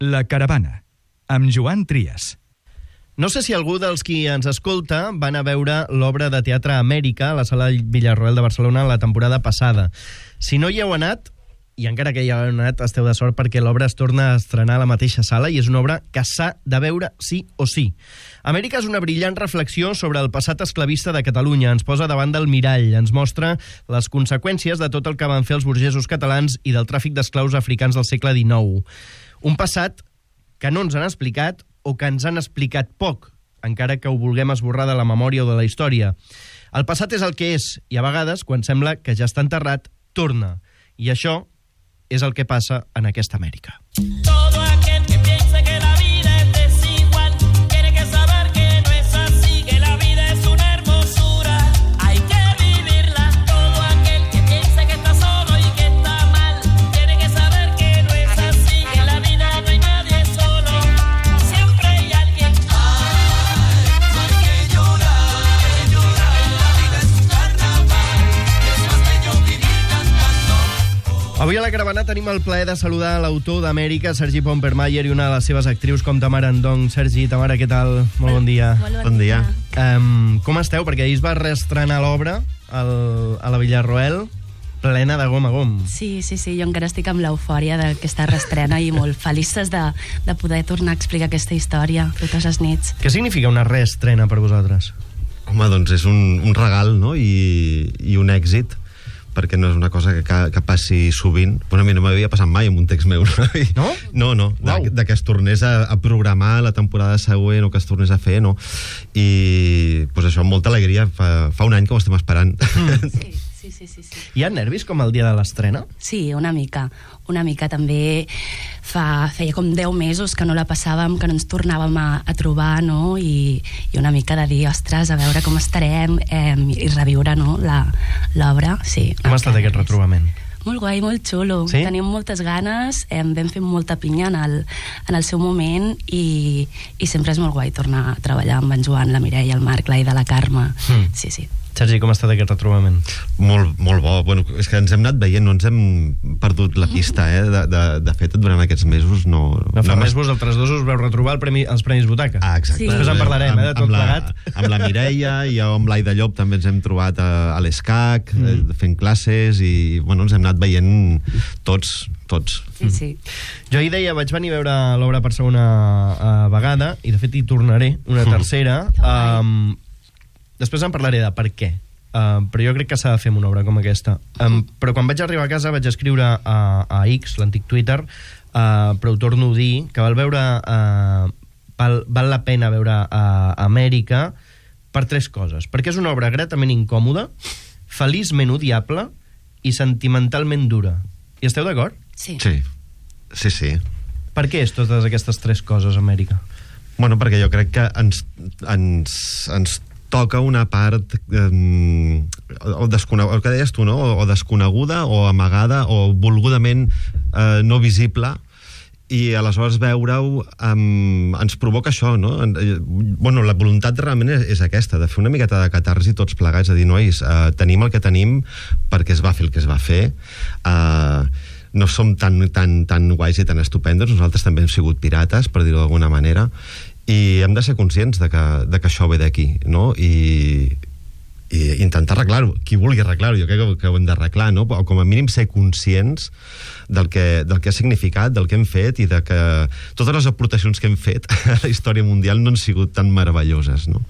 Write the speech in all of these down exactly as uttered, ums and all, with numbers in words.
La caravana, amb Joan Trias. No sé si algú dels qui ens escolta van a veure l'obra de teatre Amèrica a la Sala Villarroel de Barcelona la temporada passada. Si no hi heu anat, i encara que hi heu anat, esteu de sort perquè l'obra es torna a estrenar a la mateixa sala i és una obra que s'ha de veure sí o sí. Amèrica és una brillant reflexió sobre el passat esclavista de Catalunya. Ens posa davant del mirall, ens mostra les conseqüències de tot el que van fer els burgesos catalans i del tràfic d'esclaus africans del segle dinou. Un passat que no ens han explicat o que ens han explicat poc, encara que ho vulguem esborrar de la memòria o de la història. El passat és el que és, i a vegades, quan sembla que ja està enterrat, torna. I això és el que passa en aquesta Amèrica. Todo aquel que piense que la vida es desigual tiene que saber que no es así, que la vida es una hermosura, hay que vivirla. Todo aquel que piense que está solo y que está mal tiene que saber que no es así, que en la vida no hay nadie solo, siempre hay alguien. Ay, no hay que llorar, que llorar en la vida es un carnaval, es más bello vivir cantando. Avui a la caravana tenim el plaer de saludar l'autor d'Amèrica, Sergi Pompermayer, i una de les seves actrius com Tamara Ndong. Sergi, Tamara, què tal? Molt bon dia. Molt Bon dia. Um, com esteu? Perquè ahir es va reestrenar l'obra al, a la Villarroel, plena de gom a gom. Sí, sí, sí, jo encara estic amb l'eufòria d'aquesta reestrena i molt felices de, de poder tornar a explicar aquesta història totes les nits. Què significa una reestrena per vosaltres? Home, doncs és un, un regal, no?, i, i un èxit, perquè no és una cosa que, que, que passi sovint. Bueno, a mi no m'havia passat mai amb un text meu. No? No, no, Uau. de, de que es tornés a, a programar la temporada següent o que es tornés a fer, no. I, pues això, amb molta alegria, fa, fa un any que ho estem esperant. Sí, sí, sí, sí, sí. Hi ha nervis com el dia de l'estrena? Sí, una mica. Una mica també fa, feia com deu mesos que no la passàvem, que no ens tornàvem a, a trobar, no? I, i una mica de dir, ostres, a veure com estarem eh, i reviure, no?, la, l'obra. Sí, Com ha estat aquest retrobament? Molt guai, molt xulo. Sí? Teníem moltes ganes, eh, vam fer molta pinya en el, en el seu moment i, i sempre és molt guai tornar a treballar amb en Joan, la Mireia, el Marc, l'Aida, la Carme. Mm. Sí, sí. Sergi, com ha estat aquest retrobament? Molt, molt bo. Bueno, és que ens hem anat veient, no ens hem perdut la pista, eh? De, de, de fet, durant aquests mesos no... No fa no res, vosaltres dos us veu retrobar el premi, els Premis Butaca. Ah, exacte. Sí. Després en parlarem, Amb- eh, de tot amb la, plegat. Amb la Mireia i amb l'Aida Llop també ens hem trobat a, a l'ESCAC, Mm. eh, fent classes i, bueno, ens hem anat veient tots, tots. Sí, sí. Jo ahir deia, vaig venir a veure l'obra per segona uh, vegada, i de fet hi tornaré una tercera. Que guai. Um, després en parlaré de per què. Uh, però jo crec que s'ha de fer una obra com aquesta. Um, però quan vaig arribar a casa vaig escriure a, a X, l'antic Twitter, uh, però ho torno a dir, que val veure uh, val, val la pena veure uh, Amèrica per tres coses. Perquè és una obra gratament incòmoda, feliçment odiable i sentimentalment dura. Hi esteu d'acord? Sí. Sí, sí, sí. Per què és totes aquestes tres coses, Amèrica? Bueno, perquè jo crec que ens, ens, ens toca una part eh, o desconeguda, el que deies tu, no? O, o desconeguda, o amagada, o volgudament eh, no visible, i aleshores veure-ho um, ens provoca això, no? Bueno, la voluntat realment és, és aquesta, de fer una miqueta de catarsi tots plegats, a dir, nois, uh, tenim el que tenim perquè es va fer el que es va fer, uh, no som tan, tan, tan guais i tan estupendos, nosaltres també hem sigut pirates, per dir-ho d'alguna manera, i hem de ser conscients de que, de que això ve d'aquí, no? I, i intentar arreglar-ho, qui vulgui arreglar-ho, jo crec que, que ho hem d'arreglar, no? O com a mínim ser conscients del que, del que ha significat, del que hem fet, i de que totes les aportacions que hem fet a la història mundial no han sigut tan meravelloses, no?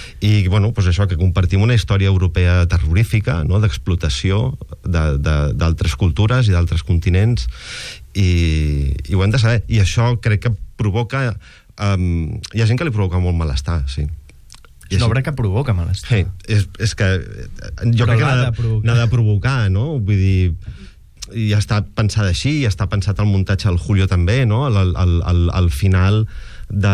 I, bueno, doncs això, que compartim una història europea terrorífica, no?, d'explotació d'altres cultures i d'altres continents, i, i ho hem de saber. I això crec que provoca... Um, hi ha gent que li provoca molt malestar, sí. És una obra que provoca malestar. Sí, és, és que jo Però crec que l'ha n'ha de provocar. de, n'ha de provocar, no? Vull dir, ja està pensada així, ja està pensat el muntatge al Julio també, no? Al, al, al, al final de,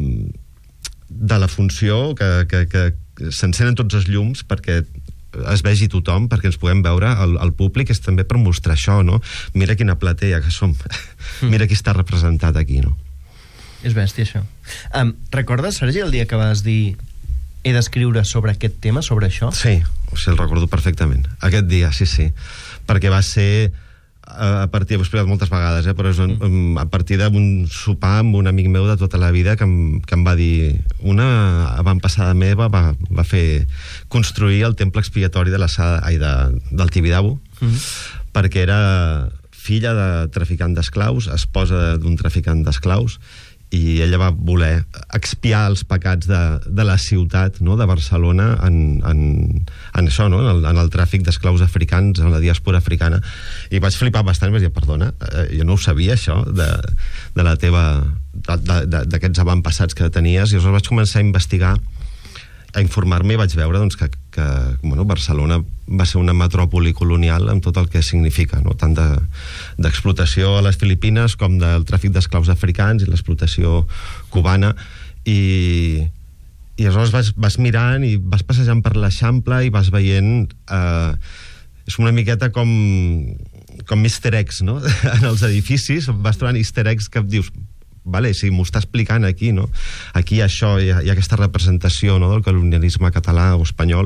de la funció que, que, que s'encenen tots els llums perquè es vegi tothom, perquè ens puguem veure el, el públic, és també per mostrar això, no? Mira quina platea que som, mira qui està representat aquí, no? És bèstia, això. Um, recordes, Sergi, el dia que vas dir he d'escriure sobre aquest tema, sobre això? Sí, o sigui, el recordo perfectament. Aquest dia, sí, sí. Perquè va ser a partir, ho he explicat moltes vegades, eh, però és un, a partir d'un sopar amb un amic meu de tota la vida que em, que em va dir, una avantpassada meva va, va fer construir el temple expiatori de la sala, ai, de, del Tibidabo, mm-hmm. perquè era filla de traficant d'esclaus, esposa d'un traficant d'esclaus, i ella va voler expiar els pecats de, de la ciutat, no?, de Barcelona en, en, en això, no?, en el, en el tràfic d'esclaus africans, en la diàspora africana, i vaig flipar bastant, vaig dir, perdona, eh, jo no ho sabia, això, de, de la teva d'aquests avantpassats que tenies, i llavors vaig començar a investigar, a informar-me, i vaig veure doncs, que, que bueno, Barcelona va ser una metròpoli colonial amb tot el que significa, no? Tant d'explotació de, a les Filipines com del tràfic d'esclaus africans i l'explotació cubana, i, i aleshores vas, vas mirant i vas passejant per l'Eixample i vas veient eh, és una miqueta com com easter eggs, no? En els edificis vas trobant easter eggs que dius, vale, si m'ho està explicant aquí, no? Aquí hi ha això, hi ha, hi ha aquesta representació, no?, del colonialisme català o espanyol,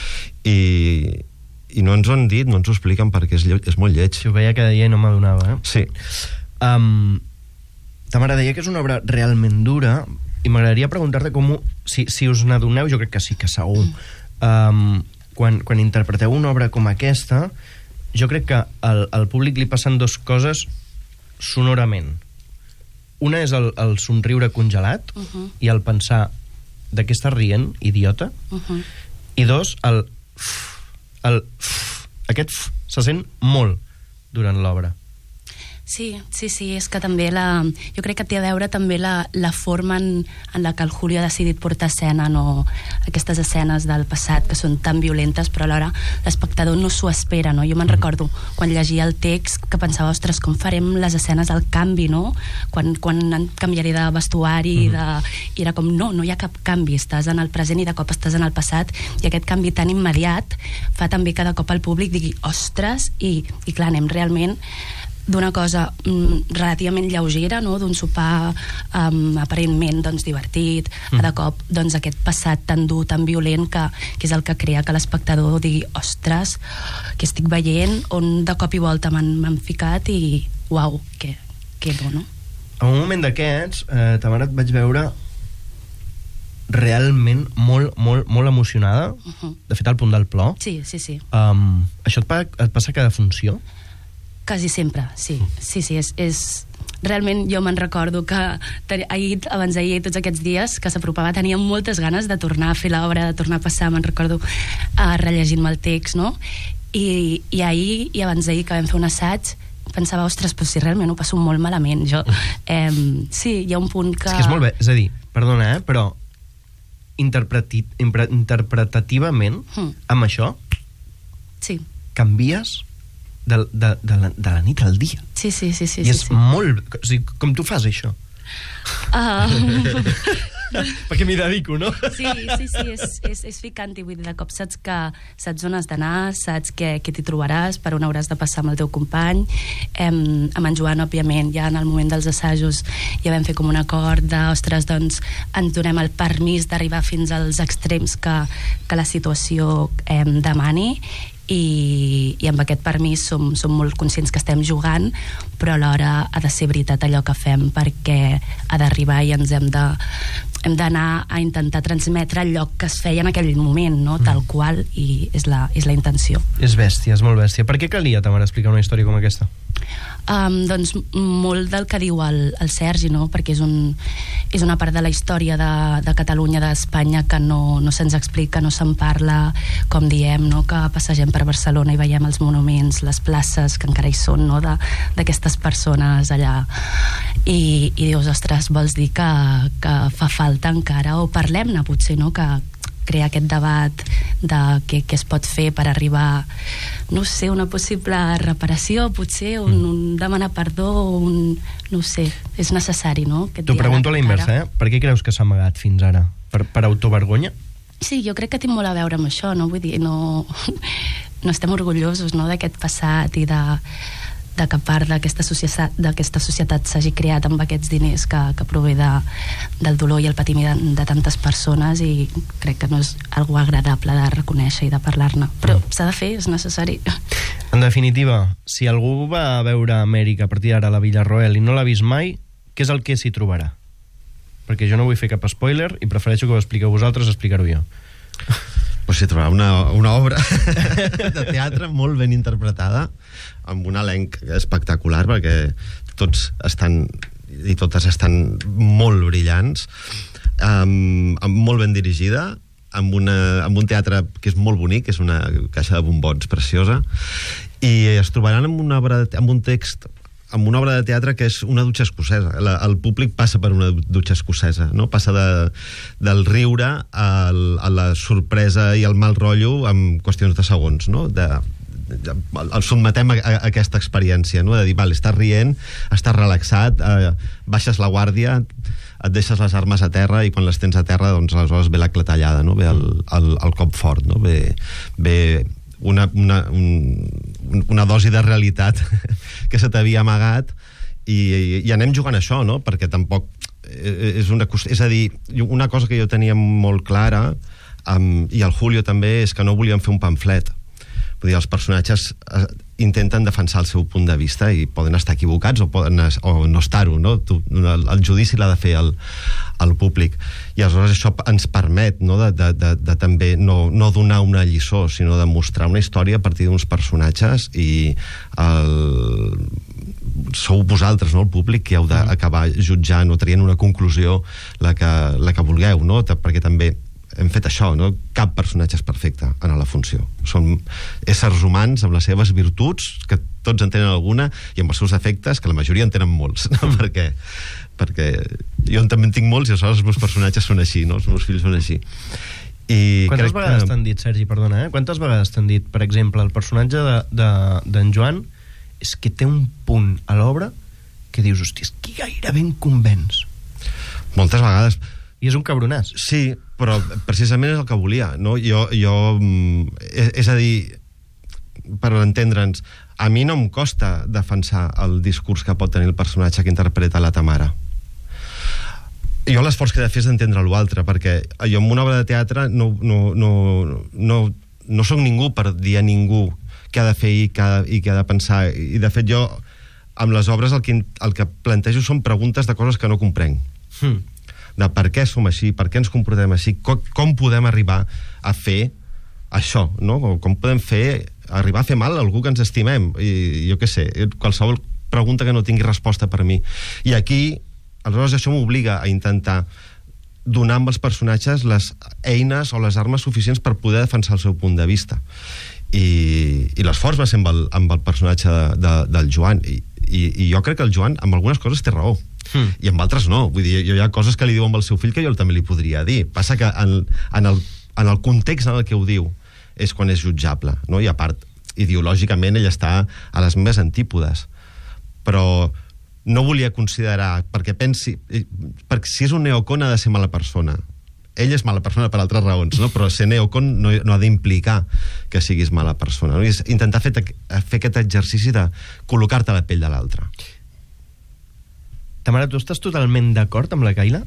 i, i no ens ho han dit, no ens ho expliquen perquè és, és molt lleig. Si ho veia cada dia i no m'adonava, eh? Sí. Um, ta mare deia que és una obra realment dura, i m'agradaria preguntar-te com ho, si, si us n'adoneu, jo crec que sí, que segur. Um, quan, quan interpreteu una obra com aquesta, jo crec que al, al públic li passen dues coses sonorament. Una és el, el somriure congelat, uh-huh. i el pensar de què estàs rient, idiota, uh-huh. i dos, el el aquest se sent molt durant l'obra. Sí, sí, sí, és que també la... Jo crec que té a veure també la, la forma en, en la que el Julio ha decidit portar a escena, no? Aquestes escenes del passat que són tan violentes, però alhora l'espectador no s'ho espera, no? Jo me'n recordo quan llegia el text que pensava, ostres, com farem les escenes del canvi, no? Quan, quan canviaré de vestuari, de... i era com, no, no hi ha cap canvi, estàs en el present i de cop estàs en el passat, i aquest canvi tan immediat fa també que de cop el públic digui, ostres, i, i clar, anem realment d'una cosa mm, relativament lleugera, no? D'un sopar um, aparentment doncs, divertit, mm. a de cop doncs, aquest passat tan dur, tan violent, que, que és el que crea que l'espectador digui, ostres, que estic veient, on de cop i volta m'han ficat, i uau, que, que bo, no? En un moment d'aquests, eh, Tamara, et vaig veure realment molt, molt, molt emocionada, uh-huh. de fet al punt del plor. Sí, sí, sí. Um, això et, pa, et passa a cada funció? Quasi sempre, sí. Sí, sí, és... és... Realment jo me'n recordo que ahir, abans d'ahir, tots aquests dies que s'apropava, tenia moltes ganes de tornar a fer l'obra, de tornar a passar, me'n recordo uh, rellegint-me el text, no? I, i ahir, i abans d'ahir que vam fer un assaig, pensava, ostres, però si realment ho passo molt malament, jo. Eh, sí, hi ha un punt que... És que és molt bé, és a dir, perdona, eh, però interpreti, interpretativament, mm. amb això, sí. canvies de, de, de, la, de la nit al dia. Sí, sí, sí. sí I és sí, sí. molt... O sigui, com tu fas això? Uh... Perquè m'hi dedico, no? Sí, sí, sí, és, és, és ficant-hi, vull dir, de cop saps que saps on has d'anar, saps què, què t'hi trobaràs, per on hauràs de passar amb el teu company. Em, amb en Joan, òbviament, ja en el moment dels assajos ja vam fer com un acord de, ostres, doncs ens donem el permís d'arribar fins als extrems que, que la situació em demani, i, i amb aquest permís som, som molt conscients que estem jugant, però alhora ha de ser veritat allò que fem, perquè ha d'arribar i ens hem de hem d'anar a intentar transmetre allò que es feia en aquell moment, no? Tal qual, i és la, és la intenció. És bèstia, és molt bèstia. Per què calia, Tamara, explicar una història com aquesta? Um, doncs molt del que diu el, el Sergi, no? Perquè és, un, és una part de la història de, de Catalunya, d'Espanya, que no, no se'ns explica, no se'n parla, com diem, no? Que passegem per Barcelona i veiem els monuments, les places que encara hi són, no? D'aquestes persones allà, i, i dius, ostres, vols dir que, que fa falta encara, o parlem-ne potser, no? Que crear aquest debat de què, què es pot fer per arribar, no sé, una possible reparació, potser, un, un demanar perdó, un, no sé, és necessari, no? T'ho pregunto a la inversa, eh? Per què creus que s'ha amagat fins ara? Per, per autovergonya? Sí, jo crec que té molt a veure amb això, no? Vull dir, no, no estem orgullosos, no?, d'aquest passat i de de que part d'aquesta societat, d'aquesta societat s'hagi creat amb aquests diners que, que prové de, del dolor i el patiment de, de tantes persones, i crec que no és algo agradable de reconèixer i de parlar-ne, però s'ha de fer, és necessari. En definitiva, si algú va a veure Amèrica a partir d'ara a la Villarroel i no l'ha vist mai, què és el que s'hi trobarà? Perquè jo no vull fer cap spoiler i prefereixo que ho expliqueu vosaltres, explicar-ho jo. Pues s'hi trobarà una, una obra de teatre molt ben interpretada, amb un elenc espectacular, perquè tots estan i totes estan molt brillants, um, molt ben dirigida, amb, una, amb un teatre que és molt bonic, que és una caixa de bombons preciosa, i es trobaran amb, una obra, amb un text, amb una obra de teatre que és una dutxa escocesa. La, el públic passa per una dutxa escocesa, no? Passa de, del riure al, a la sorpresa i el mal rotllo en qüestions de segons, no? De, de, el sotmetem a, a, a aquesta experiència, no? De dir, vale, estàs rient, estàs relaxat, eh, baixes la guàrdia, et deixes les armes a terra, i quan les tens a terra, doncs aleshores ve la clatellada, no? Ve el, el, el cop fort, no? Ve, ve una, una, un, una dosi de realitat que se t'havia amagat, i, i, i anem jugant a això, no? Perquè tampoc és una, és a dir, una cosa que jo tenia molt clara, um, i el Julio també, és que no volíem fer un pamflet. Vull dir, els personatges eh, intenten defensar el seu punt de vista, i poden estar equivocats o, poden, o no estar-ho, no? Tu, el, el judici l'ha de fer el, el públic, i aleshores això ens permet, no? de, de, de, de també no, no donar una lliçó, sinó de mostrar una història a partir d'uns personatges, i el... sou vosaltres, no? El públic, que heu d'acabar jutjant o traient una conclusió, la que, la que vulgueu, no? Perquè també hem fet això, no? Cap personatge és perfecte en la funció. Són éssers humans amb les seves virtuts, que tots en tenen alguna, i amb els seus defectes, que la majoria en tenen molts, no? Mm. perquè, perquè jo també en tinc molts, i aleshores els meus personatges són així, no? Els meus fills són així. I Quantes vegades que... t'han dit, Sergi, perdona, eh? Quantes vegades t'han dit, per exemple, el personatge d'en de, de, Joan és que té un punt a l'obra que dius, hòstia, és que gairebé em convenç. Moltes vegades. I és un cabronàs. Sí, però precisament és el que volia, no? Jo, jo és, és a dir, per entendre'ns, a mi no em costa defensar el discurs que pot tenir el personatge que interpreta la Tamara. Jo l'esforç que he de fer és d'entendre l'altre, perquè jo en una obra de teatre no, no, no, no, no soc ningú per dir a ningú què ha de fer i què ha, i què ha de pensar. I de fet jo, amb les obres, el que, el que plantejo són preguntes de coses que no comprenc. Hmm. De per què som així, per què ens comportem així, com, com podem arribar a fer això, no? Com podem fer, arribar a fer mal a algú que ens estimem, i jo què sé, qualsevol pregunta que no tingui resposta per mi. I aquí, aleshores, això m'obliga a intentar donar amb els personatges les eines o les armes suficients per poder defensar el seu punt de vista. I, i l'esforç va ser amb el, amb el personatge de, de, del Joan, i, i, i jo crec que el Joan amb algunes coses té raó. Hmm. I amb altres no. Vull dir, hi ha coses que li diu amb el seu fill que jo també li podria dir. Passa que en, en, el, en el context en el que ho diu és quan és jutjable, no? I a part, ideològicament ell està a les meves antípodes, però no volia considerar, perquè pensi, perquè si és un neocon ha de ser mala persona. Ell és mala persona per altres raons, no? Però ser neocon no, no ha d'implicar que siguis mala persona, no? I és intentar fer, fer aquest exercici de col·locar-te a la pell de l'altre. Tamara, tu estàs totalment d'acord amb la Kayla?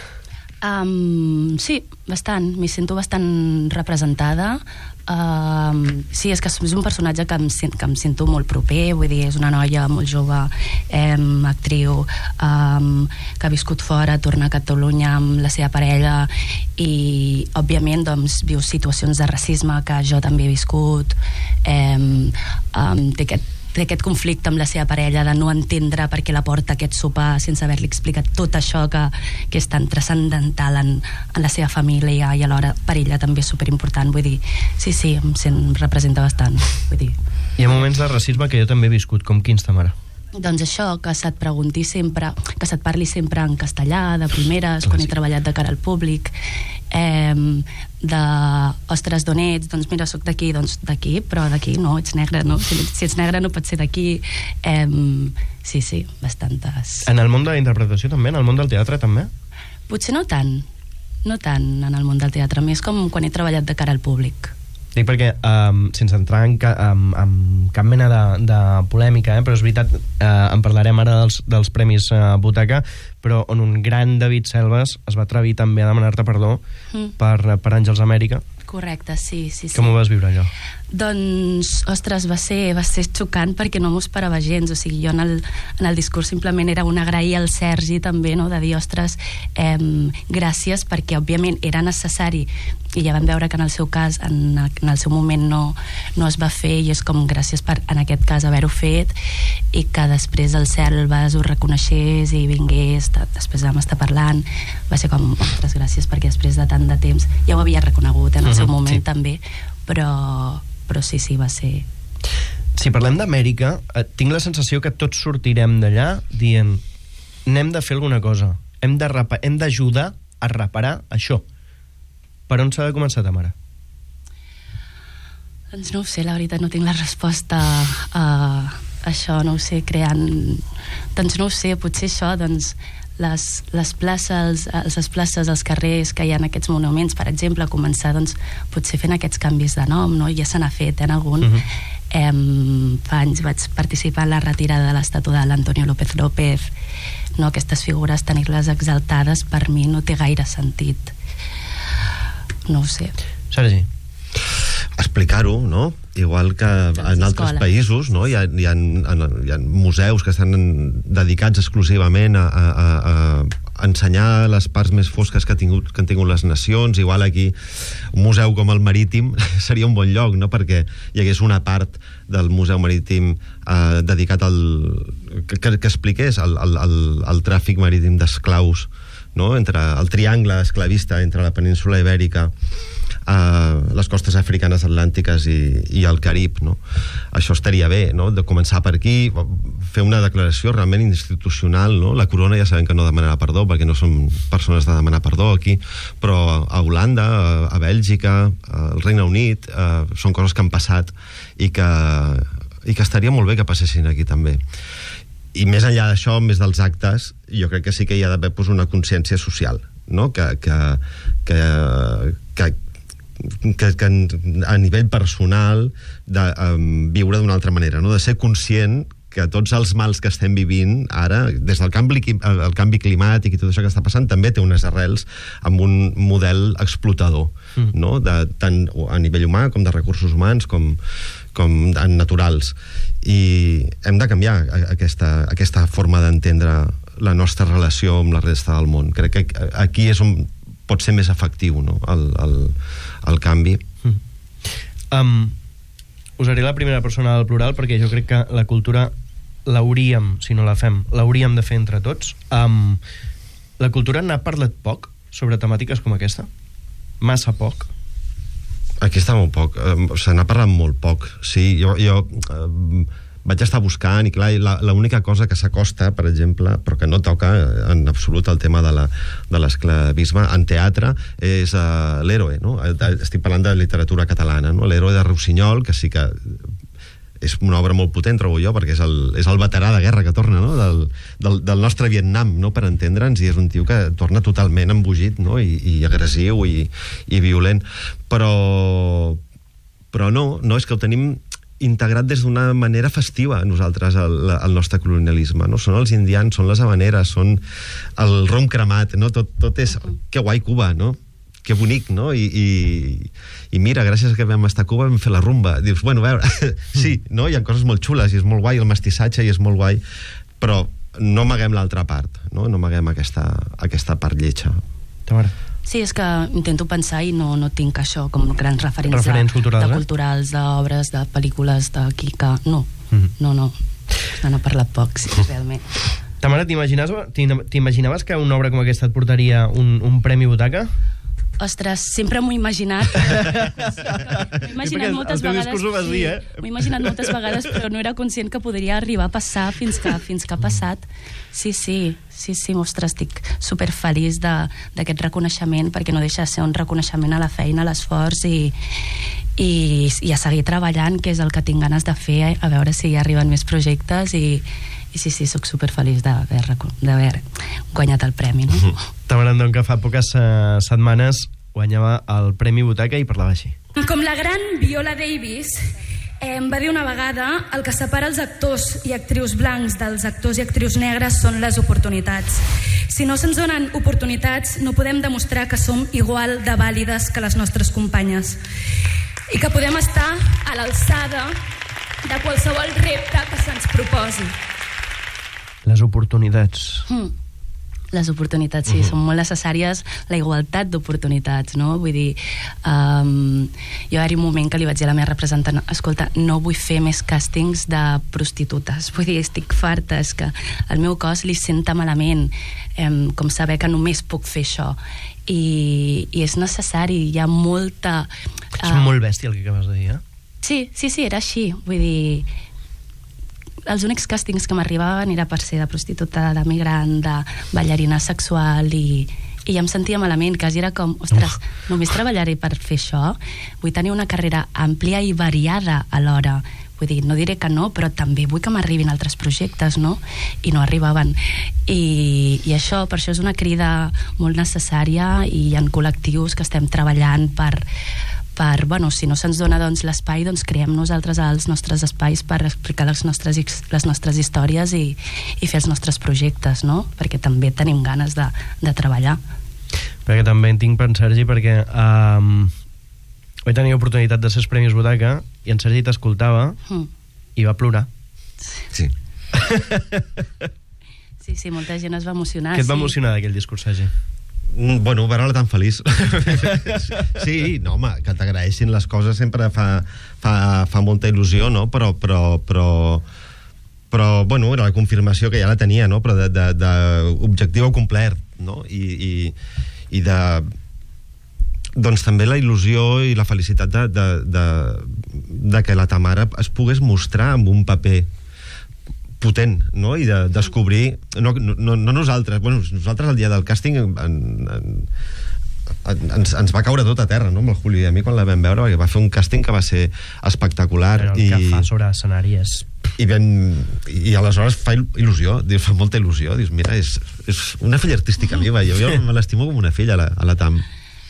Um, sí, bastant. M'hi sento bastant representada. Um, sí, és que és un personatge que em, que em sento molt proper, vull dir, és una noia molt jove, eh, actriu, um, que ha viscut fora, torna a Catalunya amb la seva parella, i òbviament doncs, viu situacions de racisme que jo també he viscut, eh, um, té aquest té aquest conflicte amb la seva parella de no entendre per què la porta a aquest sopar sense haver-li explicat tot això que, que és tan transcendental en, en la seva família, i alhora per ella també és superimportant. Vull dir, sí, sí, em sent, representa bastant. Vull dir. Hi ha moments de racisme que jo també he viscut, com quins, Tamara? Doncs això, que se't pregunti sempre, que se't parli sempre en castellà, de primeres, quan he treballat de cara al públic, eh, de, ostres, d'on ets? Doncs mira, soc d'aquí, doncs d'aquí, però d'aquí no, ets negre, no? Si, si ets negre no pots ser d'aquí. Eh, sí, sí, bastantes. En el món de la interpretació també? En el món del teatre també? Potser no tant, no tant en el món del teatre, més com quan he treballat de cara al públic. Dic perquè, um, sense entrar en, ca, um, en cap mena de, de polèmica, eh, però és veritat, uh, en parlarem ara dels, dels Premis uh, Butaca, però on un gran David Selves es va atrevir també a demanar-te perdó mm. per, per Àngels Amèrica. Correcte, sí, sí, sí. Com ho vas viure, allò? Doncs, ostres, va ser, va ser xocant perquè no m'ho esperava gens, o sigui, jo en el, en el discurs simplement era un agrair al Sergi també, no?, de dir, ostres, eh, gràcies, perquè òbviament era necessari, i ja vam veure que en el seu cas, en el, en el seu moment no, no es va fer, i és com gràcies per, en aquest cas, haver-ho fet, i que després el Selves ho reconeixés i vingués, després vam estar parlant, va ser com, ostres, gràcies, perquè després de tant de temps, ja ho havia reconegut en el seu moment sí. també, però, però sí, sí, va ser... Si parlem d'Amèrica, eh, tinc la sensació que tots sortirem d'allà dient n'hem de fer alguna cosa, hem de rapa- hem d'ajudar a reparar això. Per on s'ha de començar, Tamara? Doncs no ho sé, la veritat, no tinc la resposta a això, no ho sé, creant... Doncs no ho sé, potser això, doncs... Les, les places, les places, els carrers que hi ha en aquests monuments, per exemple, començar doncs, potser fent aquests canvis de nom, no? Ja se n'ha fet en algun. Uh-huh. eh, fa anys vaig participar en la retirada de l'estàtua de l'Antonio López López, no? Aquestes figures, tenir-les exaltades, per mi no té gaire sentit. No ho sé. Sergi? Explicar-ho, no? Igual que en altres països, no? Hi ha, hi ha, hi ha museus que estan dedicats exclusivament a, a, a ensenyar les parts més fosques que, ha tingut, que han tingut les nacions. Igual aquí un museu com el Marítim seria un bon lloc, no? Perquè hi hagués una part del Museu Marítim eh, dedicat al... que, que expliqués el, el, el, el tràfic marítim d'esclaus, no? Entre el triangle esclavista entre la península Ibèrica, Uh, les costes africanes atlàntiques i, i el Carib, no? Això estaria bé, no? De començar per aquí, fer una declaració realment institucional, no? La corona ja sabem que no demanarà perdó perquè no som persones de demanar perdó aquí, però a Holanda, a Bèlgica, al Regne Unit, uh, són coses que han passat i que, i que estaria molt bé que passessin aquí també. I més enllà d'això, més dels actes, jo crec que sí que hi ha d'haver pues, una consciència social, no? Que, que, que, que Que, que a nivell personal de um, viure d'una altra manera, no? De ser conscient que tots els mals que estem vivint ara, des del canvi, el canvi climàtic i tot això que està passant, també té unes arrels amb un model explotador, mm. no? De, tant a nivell humà com de recursos humans com, com naturals, i hem de canviar aquesta, aquesta forma d'entendre la nostra relació amb la resta del món. Crec que aquí és on pot ser més efectiu, no? el, el, el canvi. Mm. Um, usaré la primera persona del plural perquè jo crec que la cultura l'hauríem, si no la fem, l'hauríem de fer entre tots. Um, la cultura n'ha parlat poc sobre temàtiques com aquesta? Massa poc? Aquí està molt poc. Um, se n'ha parlat molt poc. Sí, jo... jo um, vaig estar buscant i clar, l'única cosa que s'acosta, per exemple, però que no toca en absolut el tema de l'esclavisme en teatre, és uh, l'Héroe, no? Estic parlant de literatura catalana, no? L'Héroe de Rossinyol, que sí que és una obra molt potent, trobo jo, perquè és el, és el veterà de guerra que torna, no? del, del, del nostre Vietnam, no? Per entendre'ns, i és un tio que torna totalment embogit, no? I, i agressiu i, i violent, però però no, no, és que ho tenim integrat des d'una manera festiva nosaltres el, el nostre colonialisme, no? Són els indians, són les habaneres, són el rom cremat, no? Tot, tot és... Que guai Cuba, no? Que bonic, no? I, i, i mira, gràcies a que vam estar a Cuba vam fer la rumba. Dius, bueno, a veure, sí, no? Hi ha coses molt xules i és molt guai el mestissatge i és molt guai, però no amaguem l'altra part, no? No amaguem aquesta, aquesta part lletja. Tamara. Sí, és que intento pensar i no, no tinc això com grans referents, referents culturals, de eh? culturals, d'obres, de pel·lícules d'aquí que... No, mm-hmm. no, no. Se n'ha parlat poc, sí, realment. Tamara, t'imaginaves que una obra com aquesta et portaria un, un premi Butaca? Ostres, sempre m'ho he imaginat. M'ho he imaginat moltes vegades. Sí, dir, eh? M'ho he imaginat moltes vegades, però no era conscient que podria arribar a passar fins que, fins que ha passat. Sí, sí, sí, sí, ostres, estic superfeliç d'aquest reconeixement, perquè no deixa de ser un reconeixement a la feina, a l'esforç i, i, i a seguir treballant, que és el que tinc ganes de fer, a veure si hi arriben més projectes i, i sí, sí, soc superfeliç d'haver guanyat el premi, no? Tamara Andon, que fa poques uh, setmanes guanyava el Premi Butaca i parlava així. Com la gran Viola Davis eh, va dir una vegada, el que separa els actors i actrius blancs dels actors i actrius negres són les oportunitats. Si no se'ns donen oportunitats, no podem demostrar que som igual de vàlides que les nostres companyes i que podem estar a l'alçada de qualsevol repte que se'ns proposi. Les oportunitats. Mm. Les oportunitats, sí, uh-huh. són molt necessàries, la igualtat d'oportunitats, no? Vull dir, um, jo va haver un moment que li vaig dir a la meva representant, escolta, no vull fer més càstings de prostitutes, vull dir, estic farta, és que el meu cos li senta malament, um, com saber que només puc fer això, i, i és necessari, hi ha molta... Uh... És molt bèstia el que acabes de dir, eh? Sí, sí, sí, era així, vull dir... Els únics càstings que m'arribaven era per ser de prostituta, de migrant, de ballarina sexual i, i ja em sentia malament, quasi era com, ostres, només treballaré per fer això? Vull tenir una carrera àmplia i variada alhora. Vull dir, no diré que no, però també vull que m'arribin altres projectes, no? I no arribaven. I, i això, per això és una crida molt necessària i hi ha col·lectius que estem treballant per... per, bueno, si no se'ns dona doncs, l'espai, doncs creem nosaltres els nostres espais per explicar les nostres, les nostres històries i, i fer els nostres projectes, no? Perquè també tenim ganes de, de treballar. Perquè també en tinc per en Sergi, perquè um, vaig tenir oportunitat de ser els Premis Butaca i en Sergi t'escoltava mm. i va plorar. Sí. Sí, sí, molta gent es va emocionar. Què et va sí. emocionar d'aquell discurs, Sergi? Bueno, veure-la tan feliç. Sí, no, home, que t'agraeixin les coses sempre fa, fa, fa molta il·lusió, no? Però, però, però, però, bueno, era la confirmació que ja la tenia, no? Però d'objectiu complert, no? I, i, i de... Doncs també la il·lusió i la felicitat de, de, de, de que la Tamara es pogués mostrar amb un paper potent, no? I de descobrir no, no, no nosaltres, bueno, nosaltres el dia del càsting en, en, en, ens, ens va caure tot a terra, no? Amb el Juli i a mi quan la vam veure, perquè va fer un càsting que va ser espectacular. Però el i, que fa sobre escenari és... I, ben, i aleshores fa il·lusió, dius, fa molta il·lusió, dius, mira, és, és una filla artística meva, jo, jo me l'estimo com una filla a la, a la Tam.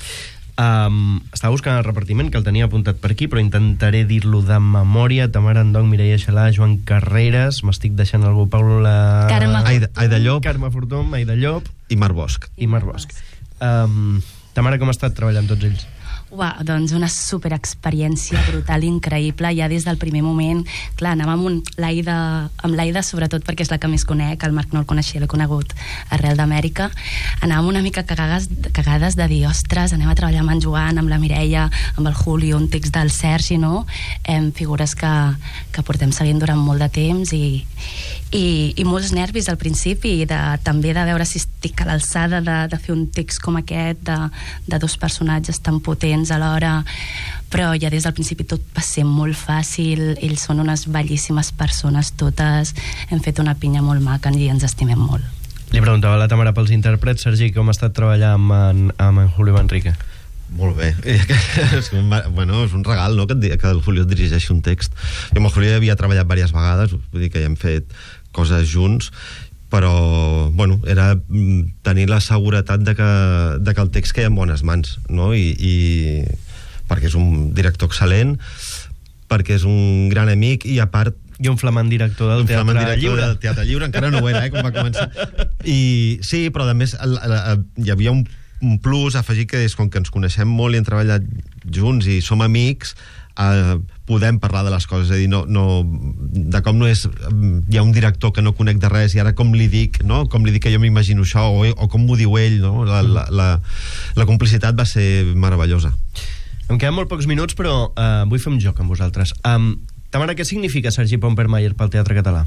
Um, estava buscant el repartiment, que el tenia apuntat per aquí, però intentaré dir-lo de memòria. Tamara Andong, Mireia Xalà, Joan Carreras, m'estic deixant algú, Paula... Carme Aida, Aida Llop. Carme Fortum, Aida Llop. I Marc Bosch. I Marc Bosch. Um, Tamara, com ha estat treballant tots ells? Uau, doncs una super experiència brutal, increïble, ja des del primer moment. Clar, anàvem amb l'Aida, amb l'Aida sobretot perquè és la que més conec, el Marc no el coneixia, l'he conegut arrel d'Amèrica. Anàvem una mica cagades, cagades de dir, ostres, anem a treballar amb en Joan, amb la Mireia, amb el Julio, un text del Sergi, no? Em, figures que, que portem seguint durant molt de temps i, i, i molts nervis al principi, de, també de veure si estic a l'alçada de, de fer un text com aquest, de, de dos personatges tan potents alhora, però ja des del principi tot va ser molt fàcil, ells són unes bellíssimes persones totes, hem fet una pinya molt maca i ens estimem molt. Li preguntava a la Tamara pels intèrprets. Sergi, com ha estat treballar amb en, amb en Julio Manrique? Molt bé. És un, bueno, és un regal, no?, que, et, que el Julio et dirigeixi un text. Jo amb el Julio havia treballat diverses vegades, vull dir que ja hem fet coses junts, però, bueno, era tenir la seguretat de que, de que el text queia en bones mans, no? I, i perquè és un director excel·lent, perquè és un gran amic i, a part... I un flamant director del Teatre director Lliure. del Teatre Lliure, encara no ho era, eh, quan va començar. I sí, però a més el, el, el, hi havia un, un plus a afegir, que és com que ens coneixem molt i hem treballat junts i som amics, eh, podem parlar de les coses, és a dir, no, no, de com no és, hi ha un director que no conec de res i ara com li dic, no? Com li dic que jo m'imagino això, o, o com m'ho diu ell, no? La, la, la, la complicitat va ser meravellosa. Em queden molt pocs minuts, però uh, vull fer un joc amb vosaltres. Um, Tamara, què significa Sergi Pompermayer pel teatre català?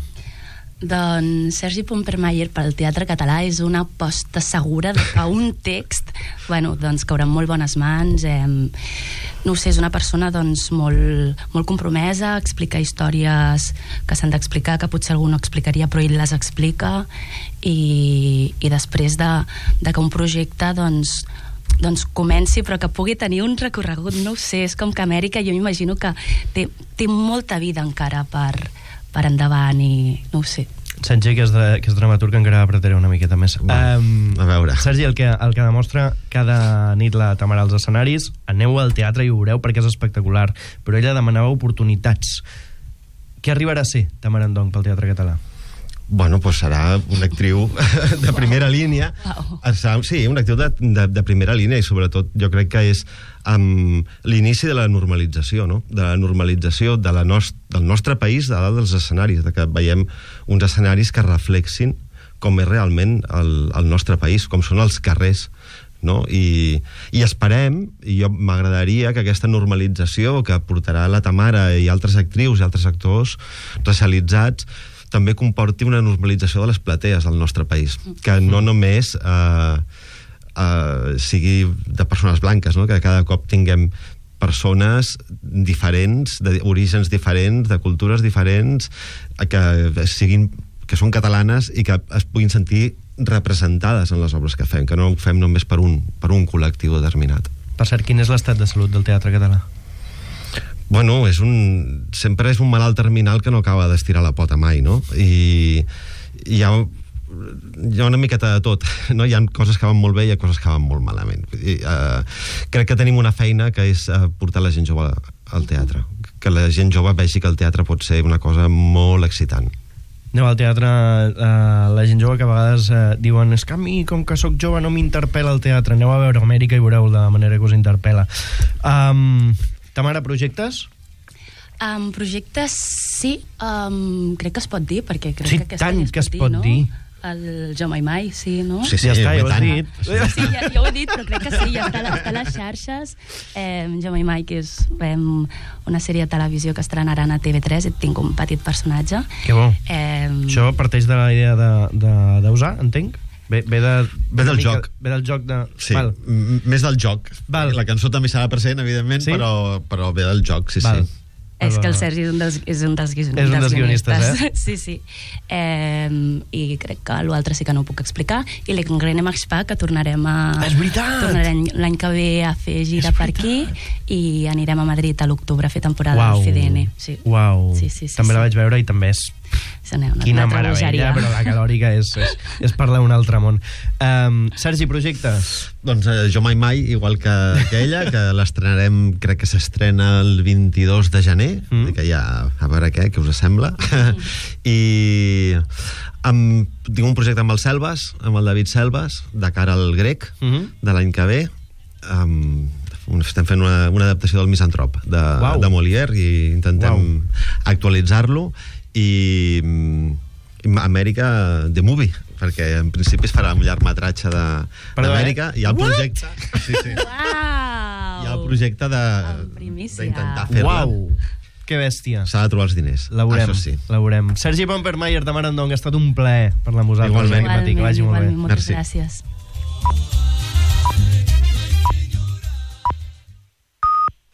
Doncs Sergi Pompermayer pel Teatre Català és una aposta segura de que un text, bueno, doncs caurà en molt bones mans, eh, no ho sé, és una persona doncs molt, molt compromesa, explica històries que s'han d'explicar, que potser algú no explicaria però ell les explica, i, i després de, de que un projecte doncs doncs comenci, però que pugui tenir un recorregut, no ho sé, és com que Amèrica jo m'imagino que té, té molta vida encara per, per endavant i no ho sé. Sergi, que és, de, que és dramaturg, encara apretaré una miqueta més. Va, um, a veure. Sergi, el que, el que demostra cada nit la Tamara als escenaris, aneu al teatre i ho veureu perquè és espectacular, però ella demanava oportunitats. Què arribarà a ser Tamara Ndong pel teatre català? Bueno, pues serà una actriu de primera línia. Wow. Serà, sí, una actriu de, de, de primera línia i sobretot jo crec que és um, l'inici de la normalització, no? De la normalització de la nost del nostre país a dalt dels escenaris, de que veiem uns escenaris que reflexin com és realment el, el nostre país, com són els carrers, no? I, i esperem, i jo m'agradaria que aquesta normalització que portarà la Tamara i altres actrius i altres actors racialitzats també comporti una normalització de les platees del nostre país, que no només eh, eh, sigui de persones blanques, no? Que cada cop tinguem persones diferents, d'orígens diferents, de cultures diferents, que siguin, que són catalanes i que es puguin sentir representades en les obres que fem, que no ho fem només per un, per un col·lectiu determinat. Per cert, quin és l'estat de salut del teatre català? Bueno, és un, sempre és un malalt terminal que no acaba d'estirar la pota mai, no? I hi ha, hi ha una miqueta de tot, no? Hi ha coses que van molt bé i hi ha coses que van molt malament. I, uh, crec que tenim una feina que és uh, portar la gent jove al teatre, que la gent jove vegi que el teatre pot ser una cosa molt excitant. Aneu al teatre, uh, la gent jove que a vegades uh, diuen és que a mi, com que sóc jove, no m'interpel·la el teatre. Aneu a veure Amèrica i veureu la manera que us interpel·la. Um, Tamara, projectes? Um, projectes, sí, um, crec que es pot dir, perquè crec Sí, que aquesta tant ja es que es pot pot dir, no? dir. El Jo Mai Mai, sí, no? Sí, sí, Ja està, ja ho has tant. dit. Sí, ja, ja ho he dit, però crec que sí, ja està, està a les xarxes. Eh, Jo Mai Mai, que és eh, una sèrie de televisió que estrenaran a T V tres, i tinc un petit personatge. Que bo. Eh, Això parteix de la idea d'usar, de, entenc? Ve, ve, de, Ve del mica, joc. Ve del joc de... Sí, Val. m- més del joc. Val. La cançó també serà present, evidentment, Sí? però, però ve del joc, sí, Val. sí. És que el Sergi és un dels, és un dels, guionistes. És un dels guionistes, eh? Sí, sí. Eh, I crec que l'altre sí que no ho puc explicar. I l'Engrene Max Pa, que tornarem a... És veritat! Tornarem l'any que ve a fer gira per aquí i anirem a Madrid a l'octubre a fer temporada Uau. al C D N. Sí. Uau. Sí, sí, sí, també sí. la vaig veure i també és... Sí, una, una Quina altra meravella, bogeria. però la calòrica és, és, és parlar un altre món. Um, Sergi, projectes? Doncs eh, Jo Mai Mai, igual que, que ella, que l'estrenarem, crec que s'estrena el vint-i-dos de gener, Mm. que ja a veure què, què us sembla. I amb, tinc un projecte amb el Selves, amb el David Selves, de cara al grec, Mhm. de l'any que ve. Um, estem fent una, una adaptació del Misantrop de, Uau. de Molière i intentem actualitzar-lo i mm, Amèrica The Movie, perquè en principi es farà un llargmetratge de- Perdó, d'Amèrica. eh? Hi ha el projecte... Sí, sí. Uau! Hi ha el projecte de En primícia. d'intentar fer-la. Uau! Que bèstia. S'ha de trobar els diners. La veurem, Això sí. la veurem. Sergi Pompermayer, Tamara Ndong, ha estat un plaer parlar amb vosaltres. Igualment. aquest matí, que vagi molt bé. Igualment, moltes Merci. gràcies.